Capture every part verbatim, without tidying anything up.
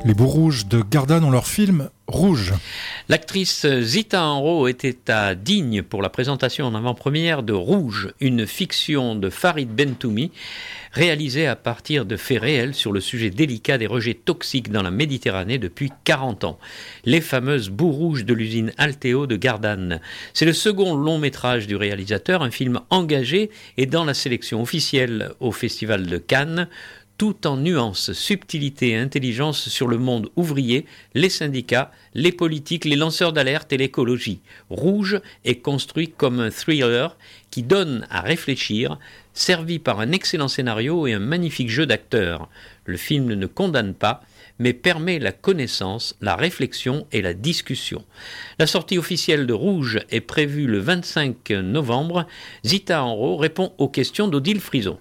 Les Beaux Rouges de Gardanne ont leur film Rouge. L'actrice Zita Enro était à Digne pour la présentation en avant-première de Rouge, une fiction de Farid Bentoumi, réalisée à partir de faits réels sur le sujet délicat des rejets toxiques dans la Méditerranée depuis quarante ans. Les fameuses boues rouges de l'usine Alteo de Gardanne. C'est le second long métrage du réalisateur, un film engagé et dans la sélection officielle au Festival de Cannes, tout en nuances, subtilité et intelligence sur le monde ouvrier, les syndicats, les politiques, les lanceurs d'alerte et l'écologie. Rouge est construit comme un thriller qui donne à réfléchir, servi par un excellent scénario et un magnifique jeu d'acteurs. Le film ne condamne pas, mais permet la connaissance, la réflexion et la discussion. La sortie officielle de Rouge est prévue le vingt-cinq novembre. Zita Enro répond aux questions d'Odile Frison.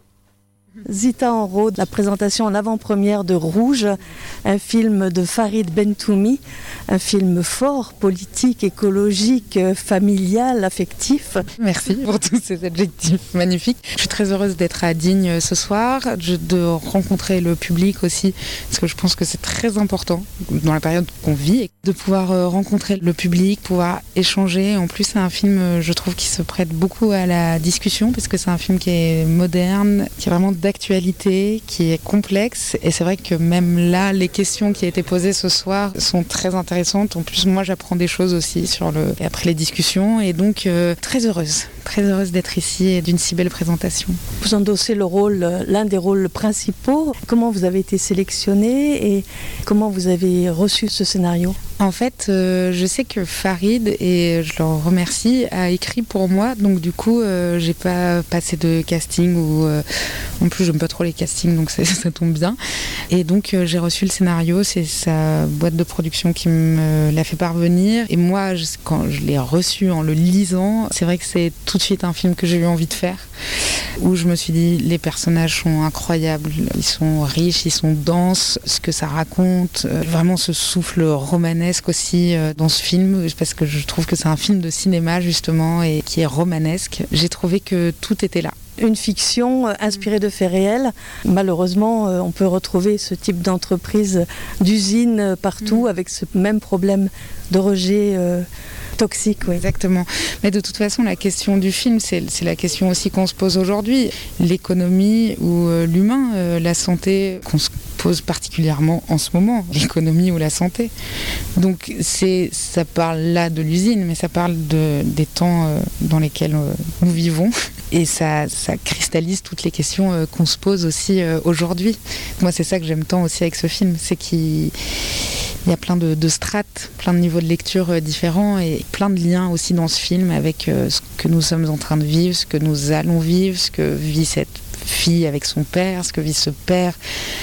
Zita Enro, la présentation en avant-première de Rouge, un film de Farid Bentoumi, un film fort, politique, écologique, familial, affectif. Merci pour tous ces adjectifs magnifiques. Je suis très heureuse d'être à Digne ce soir, de rencontrer le public aussi, parce que je pense que c'est très important dans la période qu'on vit, de pouvoir rencontrer le public, pouvoir échanger. En plus, c'est un film, je trouve, qui se prête beaucoup à la discussion, parce que c'est un film qui est moderne, qui est vraiment d'actualité, qui est complexe, et c'est vrai que même là, les questions qui ont été posées ce soir sont très intéressantes. En plus, moi, j'apprends des choses aussi sur le après les discussions, et donc euh, très heureuse, très heureuse d'être ici et d'une si belle présentation. Vous endossez le rôle, l'un des rôles principaux. Comment vous avez été sélectionné et comment vous avez reçu ce scénario ? En fait, euh, je sais que Farid, et je le remercie, a écrit pour moi, donc du coup, euh, j'ai pas passé de casting ou euh, en plus j'aime pas trop les castings, donc ça, ça tombe bien. Et donc euh, j'ai reçu le scénario, c'est sa boîte de production qui me l'a fait parvenir. Et moi, je, quand je l'ai reçu en le lisant, c'est vrai que c'est tout de suite un film que j'ai eu envie de faire, où je me suis dit les personnages sont incroyables, ils sont riches, ils sont denses, ce que ça raconte, euh, vraiment ce souffle romanesque aussi euh, dans ce film, parce que je trouve que c'est un film de cinéma justement et qui est romanesque. J'ai trouvé que tout était là. Une fiction inspirée de faits réels. Malheureusement, on peut retrouver ce type d'entreprise, d'usine partout, mmh. avec ce même problème de rejet euh, toxique. Oui. Exactement. Mais de toute façon, la question du film, c'est, c'est la question aussi qu'on se pose aujourd'hui. L'économie ou euh, l'humain, euh, la santé, qu'on se pose particulièrement en ce moment, l'économie ou la santé. Donc c'est, ça parle là de l'usine, mais ça parle de, des temps euh, dans lesquels euh, nous vivons. Et ça, ça cristallise toutes les questions euh, qu'on se pose aussi euh, aujourd'hui. Moi, c'est ça que j'aime tant aussi avec ce film, c'est qu'il il y a plein de, de strates, plein de niveaux de lecture euh, différents et plein de liens aussi dans ce film avec euh, ce que nous sommes en train de vivre, ce que nous allons vivre, ce que vit cette fille avec son père, ce que vit ce père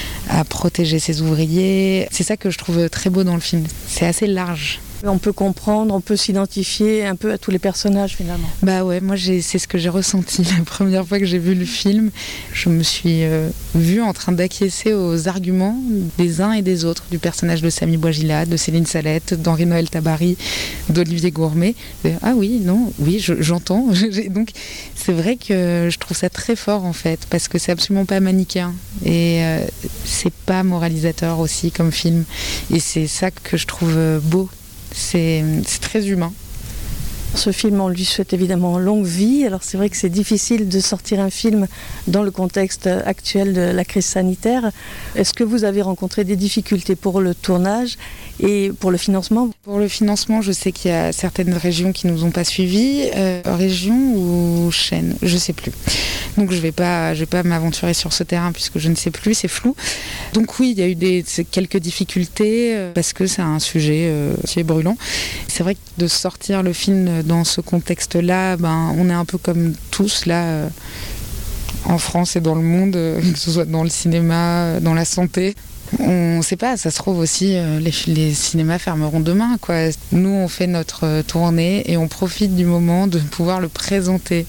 à protéger ses ouvriers. C'est ça que je trouve très beau dans le film. C'est assez large. On peut comprendre, on peut s'identifier un peu à tous les personnages finalement. Bah ouais, moi j'ai, c'est ce que j'ai ressenti la première fois que j'ai vu le film. Je me suis euh, vue en train d'acquiescer aux arguments des uns et des autres, du personnage de Samy Bouajila, de Céline Salette, d'Henri-Noël Tabary, d'Olivier Gourmet. Et, ah oui, non, oui, je, j'entends. Donc c'est vrai que je trouve ça très fort en fait, parce que c'est absolument pas manichéen et euh, c'est pas moralisateur aussi comme film. Et c'est ça que je trouve beau. C'est, c'est très humain. Ce film, on lui souhaite évidemment longue vie. Alors c'est vrai que c'est difficile de sortir un film dans le contexte actuel de la crise sanitaire. Est-ce que vous avez rencontré des difficultés pour le tournage et pour le financement ? Pour le financement, je sais qu'il y a certaines régions qui ne nous ont pas suivis. Euh, région ou chaîne, je ne sais plus. Donc je ne vais pas, je vais pas m'aventurer sur ce terrain puisque je ne sais plus, c'est flou. Donc oui, il y a eu des, quelques difficultés euh, parce que c'est un sujet euh, qui est brûlant. C'est vrai que de sortir le film dans ce contexte-là, ben, on est un peu comme tous là, euh, en France et dans le monde, euh, que ce soit dans le cinéma, dans la santé. On ne sait pas, ça se trouve aussi, euh, les, les cinémas fermeront demain, quoi. Nous, on fait notre euh, tournée et on profite du moment de pouvoir le présenter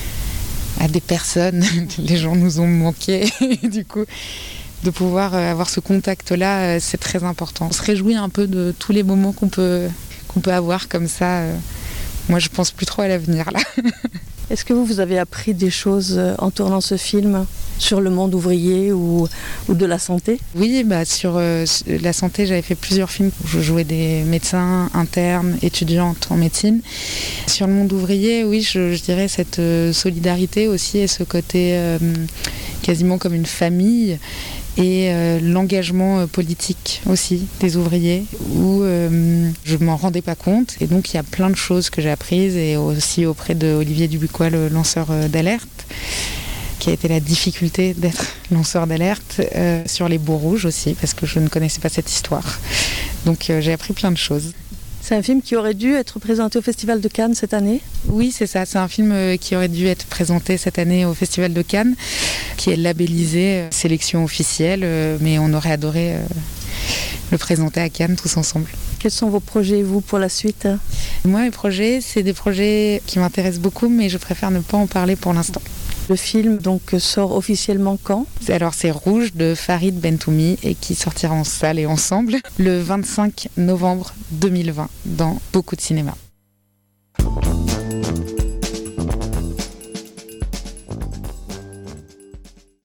à des personnes. Les gens nous ont manqué, du coup, de pouvoir euh, avoir ce contact-là, euh, c'est très important. On se réjouit un peu de tous les moments qu'on peut, qu'on peut avoir comme ça. Euh. Moi, je pense plus trop à l'avenir, là. Est-ce que vous, vous avez appris des choses en tournant ce film sur le monde ouvrier ou, ou de la santé? Oui, bah, sur euh, la santé, j'avais fait plusieurs films où je jouais des médecins, internes, étudiantes en médecine. Sur le monde ouvrier, oui, je, je dirais cette euh, solidarité aussi et ce côté euh, quasiment comme une famille. Et euh, l'engagement euh, politique aussi des ouvriers où euh, je ne m'en rendais pas compte. Et donc il y a plein de choses que j'ai apprises et aussi auprès de Olivier Dubuquois, le lanceur euh, d'alerte, qui a été la difficulté d'être lanceur d'alerte, euh, sur les bouts rouges aussi, parce que je ne connaissais pas cette histoire. Donc euh, j'ai appris plein de choses. C'est un film qui aurait dû être présenté au Festival de Cannes cette année? Oui, c'est ça. C'est un film qui aurait dû être présenté cette année au Festival de Cannes, qui est labellisé euh, sélection officielle, euh, mais on aurait adoré euh, le présenter à Cannes tous ensemble. Quels sont vos projets, vous, pour la suite? Moi, mes projets, c'est des projets qui m'intéressent beaucoup, mais je préfère ne pas en parler pour l'instant. Le film donc sort officiellement quand? Alors c'est Rouge de Farid Bentoumi et qui sortira en salle et ensemble le vingt-cinq novembre deux mille vingt dans beaucoup de cinémas.